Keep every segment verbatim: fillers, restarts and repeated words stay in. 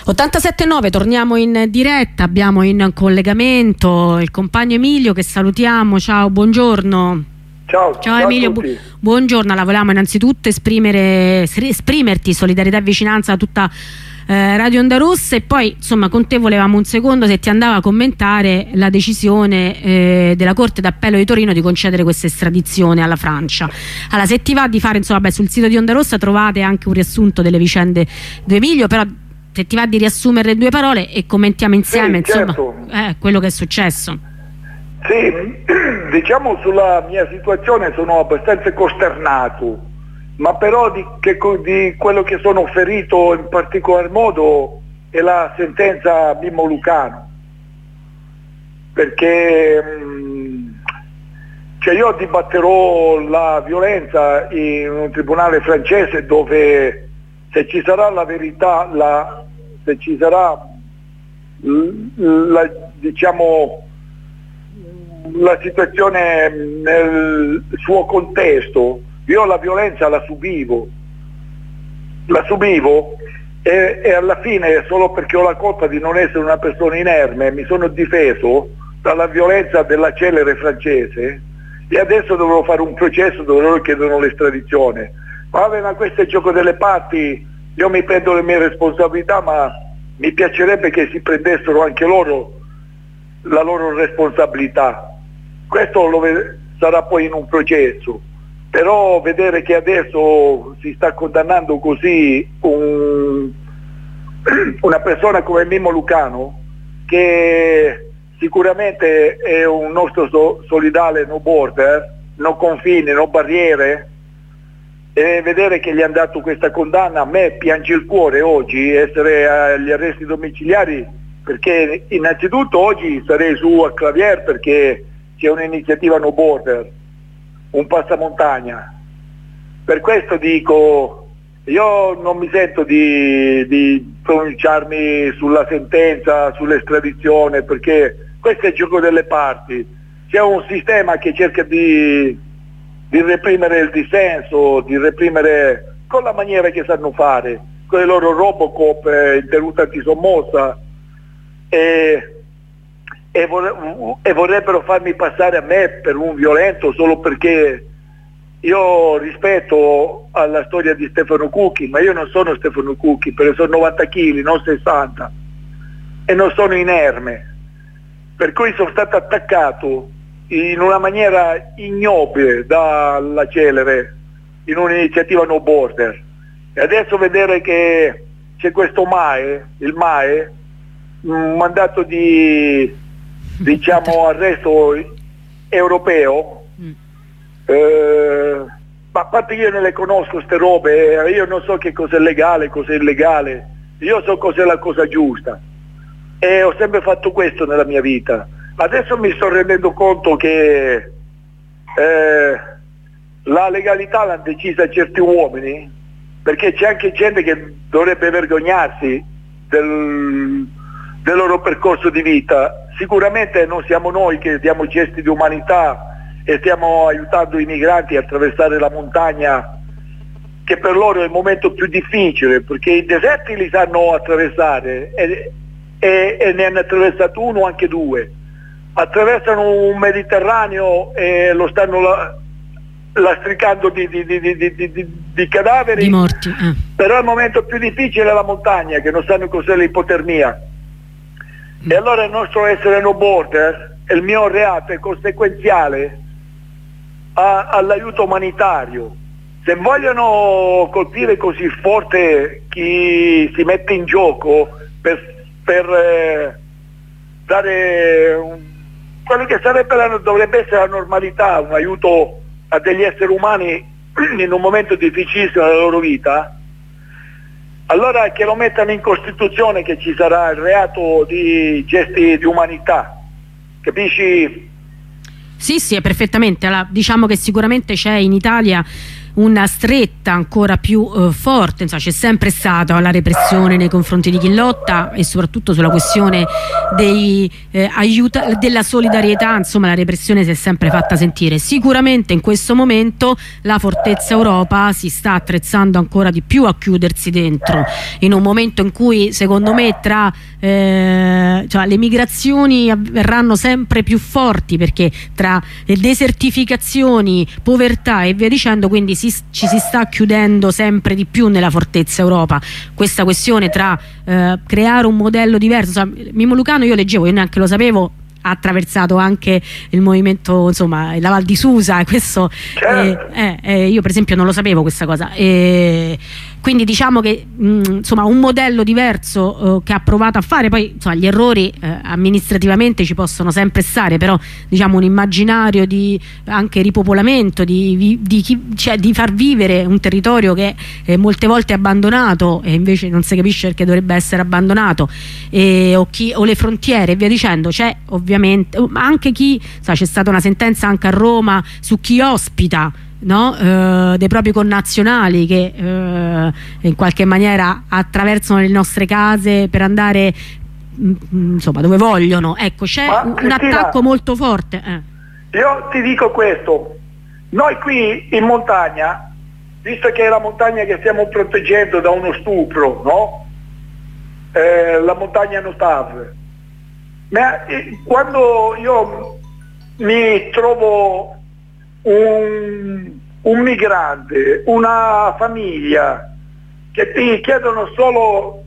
ottantasette nove, torniamo in diretta, abbiamo in collegamento il compagno Emilio che salutiamo. Ciao, buongiorno. Ciao, ciao, ciao Emilio, bu buongiorno. La volevamo innanzitutto esprimere, esprimerti solidarietà e vicinanza a tutta eh, Radio Onda Rossa, e poi insomma con te volevamo un secondo se ti andava a commentare la decisione eh, della Corte d'Appello di Torino di concedere questa estradizione alla Francia. Allora, se ti va di fare, insomma, beh, sul sito di Onda Rossa trovate anche un riassunto delle vicende di Emilio, però se ti va di riassumere due parole e commentiamo insieme, sì, insomma, certo. eh, quello che è successo. Sì, diciamo sulla mia situazione sono abbastanza costernato, ma però di, che, di quello che sono ferito in particolar modo è la sentenza Mimmo Lucano, perché mh, cioè io dibatterò la violenza in un tribunale francese dove se ci sarà la verità, la, se ci sarà la, diciamo la situazione nel suo contesto, io la violenza la subivo, la subivo e, e alla fine, solo perché ho la colpa di non essere una persona inerme, mi sono difeso dalla violenza della celere francese e adesso dovrò fare un processo dove loro chiedono l'estradizione. Ma, ma questo è il gioco delle parti, io mi prendo le mie responsabilità, ma mi piacerebbe che si prendessero anche loro la loro responsabilità. Questo lo sarà poi in un processo, però vedere che adesso si sta condannando così un, una persona come Mimmo Lucano, che sicuramente è un nostro so, solidale no border, no confini, no barriere, e vedere che gli hanno dato questa condanna, a me piange il cuore oggi essere agli arresti domiciliari, perché innanzitutto oggi sarei su a Clavier perché c'è un'iniziativa no border, un passamontagna. Per questo dico, io non mi sento di, di pronunciarmi sulla sentenza, sull'estradizione, perché questo è il gioco delle parti. C'è un sistema che cerca di di reprimere il dissenso, di reprimere con la maniera che sanno fare, con i loro Robocop eh, in tenuta antisommossa, e, e, vor e vorrebbero farmi passare a me per un violento solo perché io rispetto alla storia di Stefano Cucchi, ma io non sono Stefano Cucchi perché sono novanta chili, non sessanta, e non sono inerme, per cui sono stato attaccato in una maniera ignobile dalla celere in un'iniziativa no border, e adesso vedere che c'è questo M A E, il M A E, un mandato di diciamo arresto europeo, eh, ma a parte io non le conosco ste robe, io non so che cos'è legale, cos'è illegale, io so cos'è la cosa giusta e ho sempre fatto questo nella mia vita. Adesso mi sto rendendo conto che eh, la legalità l'hanno decisa certi uomini, perché c'è anche gente che dovrebbe vergognarsi del, del loro percorso di vita. Sicuramente non siamo noi che diamo gesti di umanità e stiamo aiutando i migranti a attraversare la montagna, che per loro è il momento più difficile, perché i deserti li sanno attraversare e, e, e ne hanno attraversato uno o anche due. Attraversano un Mediterraneo e lo stanno la, lastricando di, di, di, di, di, di, di cadaveri, di morti. Eh. Però il momento più difficile è la montagna, che non sanno cos'è l'ipotermia. Mm. E allora il nostro essere no border, il mio reato è conseguenziale all'aiuto umanitario. Se vogliono colpire così forte chi si mette in gioco per, per eh, dare un, quello che sarebbe la, dovrebbe essere la normalità, un aiuto a degli esseri umani in un momento difficilissimo della loro vita, allora che lo mettano in Costituzione che ci sarà il reato di gesti di umanità, capisci? Sì, sì, perfettamente. Allora, diciamo che sicuramente c'è in Italia una stretta ancora più eh, forte, insomma, c'è sempre stata la repressione nei confronti di chi lotta e soprattutto sulla questione dei, eh, aiuta, della solidarietà, insomma la repressione si è sempre fatta sentire. Sicuramente in questo momento la Fortezza Europa si sta attrezzando ancora di più a chiudersi dentro, in un momento in cui secondo me tra eh, cioè, le migrazioni verranno sempre più forti, perché tra desertificazioni, povertà e via dicendo, quindi si, ci si sta chiudendo sempre di più nella Fortezza Europa. Questa questione tra eh, creare un modello diverso, insomma, Mimmo Lucano, io leggevo, io neanche lo sapevo, ha attraversato anche il movimento, insomma, la Val di Susa, e questo certo. eh, eh, io per esempio non lo sapevo questa cosa, e quindi diciamo che mh, insomma un modello diverso eh, che ha provato a fare, poi insomma gli errori eh, amministrativamente ci possono sempre stare, però diciamo un immaginario di anche ripopolamento, di, di, di, cioè, di far vivere un territorio che eh, molte volte è abbandonato e invece non si capisce perché dovrebbe essere abbandonato, e, o, chi, o le frontiere e via dicendo. C'è ovviamente, ma anche chi, c'è stata una sentenza anche a Roma su chi ospita, no? eh, dei propri connazionali che eh, in qualche maniera attraversano le nostre case per andare mh, insomma dove vogliono. Ecco, c'è un, un attacco molto forte. eh. Io ti dico questo: noi qui in montagna, visto che è la montagna che stiamo proteggendo da uno stupro, no? Eh, la montagna Notav, ma eh, quando io mi trovo Un, un migrante, una famiglia che ti chiedono solo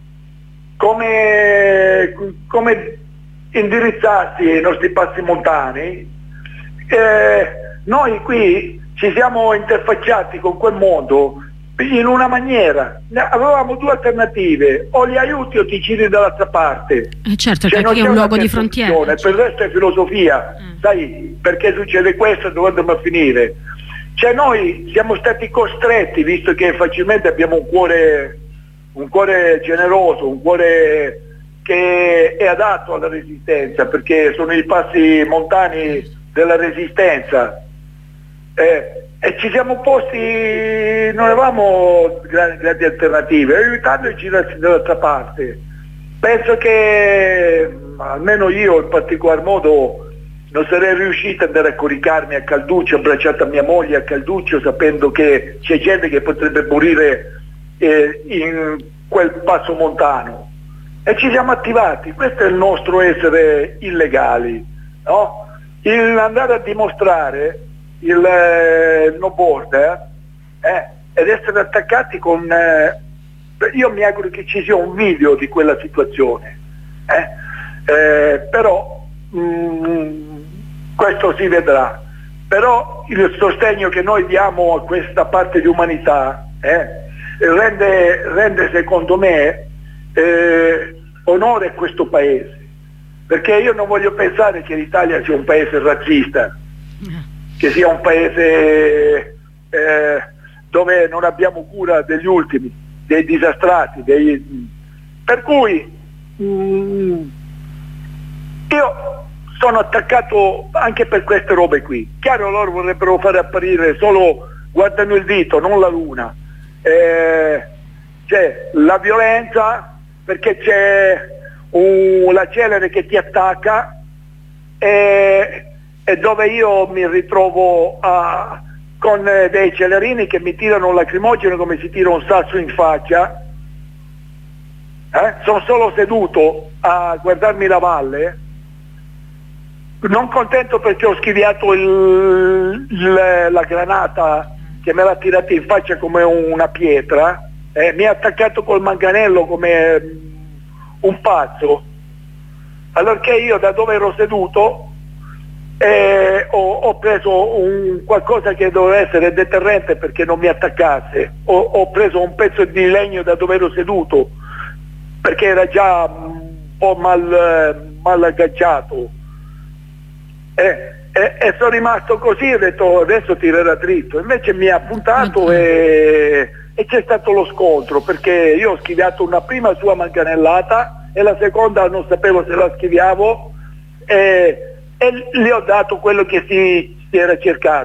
come, come indirizzarsi ai nostri passi montani, eh, noi qui ci siamo interfacciati con quel mondo in una maniera, avevamo due alternative: o li aiuti o ti giri dall'altra parte. Eh certo, cioè, perché è un luogo di frontiera. Per il resto è filosofia. Mm. Sai perché succede questo e dove andiamo a finire? Cioè noi siamo stati costretti, visto che facilmente abbiamo un cuore, un cuore generoso, un cuore che è adatto alla resistenza, perché sono i passi montani della resistenza. Eh, e ci siamo posti, non avevamo grandi, grandi alternative, aiutando e girarsi dall'altra parte. Penso che almeno io in particolar modo non sarei riuscito ad andare a coricarmi a Calduccio, abbracciato a mia moglie a Calduccio, sapendo che c'è gente che potrebbe morire eh, in quel passo montano, e ci siamo attivati. Questo è il nostro essere illegali, no? Il andare a dimostrare il eh, no border eh, ed essere attaccati con eh, io mi auguro che ci sia un video di quella situazione, eh? Eh, però mh, questo si vedrà. Però il sostegno che noi diamo a questa parte di umanità eh, rende, rende secondo me eh, onore a questo paese, perché io non voglio pensare che l'Italia sia un paese razzista, che sia un paese eh, dove non abbiamo cura degli ultimi, dei disastrati, dei... per cui mh, io sono attaccato anche per queste robe qui. Chiaro, loro vorrebbero fare apparire solo guardano il dito, non la luna. Eh, c'è la violenza perché c'è un, la celere che ti attacca e, e dove io mi ritrovo a, con dei celerini che mi tirano un lacrimogeno come si tira un sasso in faccia. Eh? Sono solo seduto a guardarmi la valle, non contento perché ho schiviato il, il, la granata che me l'ha tirata in faccia come una pietra, eh, mi ha attaccato col manganello come un pazzo, allorché io da dove ero seduto eh, ho, ho preso un, qualcosa che doveva essere deterrente perché non mi attaccasse, ho, ho preso un pezzo di legno da dove ero seduto perché era già un po' mal, mal agganciato. Eh, e, e sono rimasto così, ho detto adesso tirerà dritto, invece mi ha puntato e, e c'è stato lo scontro, perché io ho schiviato una prima sua manganellata e la seconda non sapevo se la schiviavo e, e gli ho dato quello che si, si era cercato,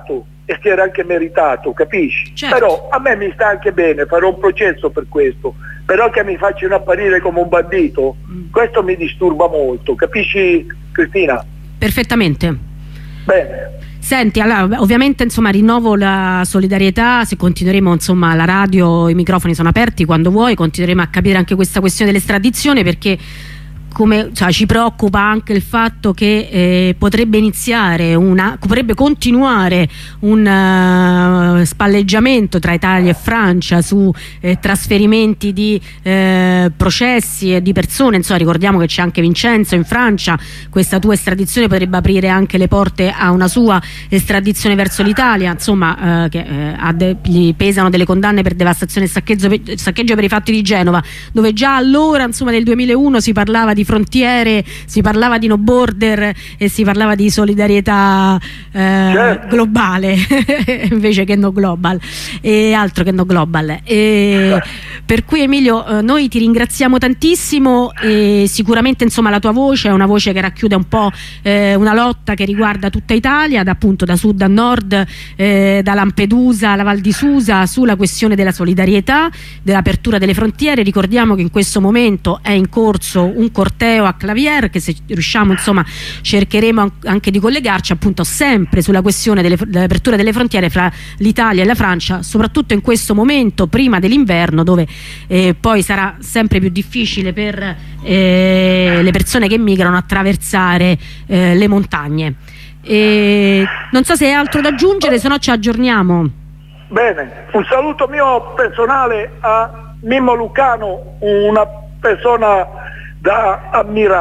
e si era anche meritato, capisci? Certo. Però a me mi sta anche bene, farò un processo per questo, però che mi facciano apparire come un bandito, mm. questo mi disturba molto, capisci Cristina? Perfettamente. Bene. Senti, allora, ovviamente insomma rinnovo la solidarietà, se continueremo, insomma la radio, i microfoni sono aperti quando vuoi, continueremo a capire anche questa questione dell'estradizione, perché come, cioè, ci preoccupa anche il fatto che eh, potrebbe iniziare una, potrebbe continuare un uh, spalleggiamento tra Italia e Francia su eh, trasferimenti di eh, processi e di persone. Insomma, ricordiamo che c'è anche Vincenzo in Francia, questa tua estradizione potrebbe aprire anche le porte a una sua estradizione verso l'Italia, insomma eh, che eh, ha de gli pesano delle condanne per devastazione e saccheggio, saccheggio per i fatti di Genova, dove già allora, insomma nel duemilauno, si parlava di frontiere, si parlava di no border e si parlava di solidarietà eh, certo. globale invece che no global, e altro che no global. E per cui Emilio, eh, noi ti ringraziamo tantissimo, e sicuramente insomma la tua voce è una voce che racchiude un po' eh, una lotta che riguarda tutta Italia, da, appunto da sud a nord, eh, da Lampedusa alla Val di Susa, sulla questione della solidarietà, dell'apertura delle frontiere. Ricordiamo che in questo momento è in corso un corteo a Clavier, che se riusciamo insomma cercheremo anche di collegarci appunto sempre sulla questione dell'apertura delle frontiere fra l'Italia e la Francia, soprattutto in questo momento prima dell'inverno, dove eh, poi sarà sempre più difficile per eh, le persone che migrano attraversare eh, le montagne. E non so se hai altro da aggiungere, se no ci aggiorniamo. Bene, un saluto mio personale a Mimmo Lucano, una persona da ammirare.